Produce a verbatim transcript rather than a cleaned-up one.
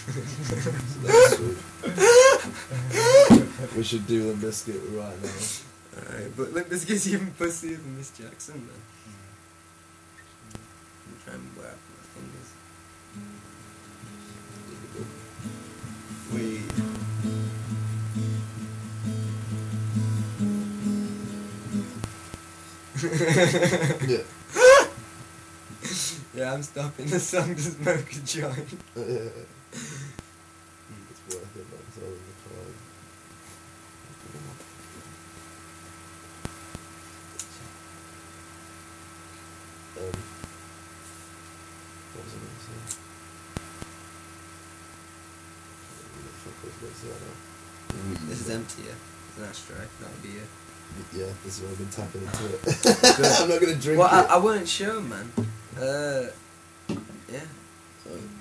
So that's sweet. We should do Limp Bizkit right now. Alright, but Limp Bizkit's even pussier than Miss Jackson, man. I'm trying to wrap my fingers. Wait. Yeah. Yeah, I'm stopping the song to smoke a joint. Yeah. It's worth it, man. It's all in the card. Um, what was I going to say? What the fuck was I going to say now? This is empty, yeah. It's an ashtray, not a beer. Yeah, this is where I've been tapping into it. I'm not going to drink Well, it. I, I weren't sure, man. Uh, yeah. So,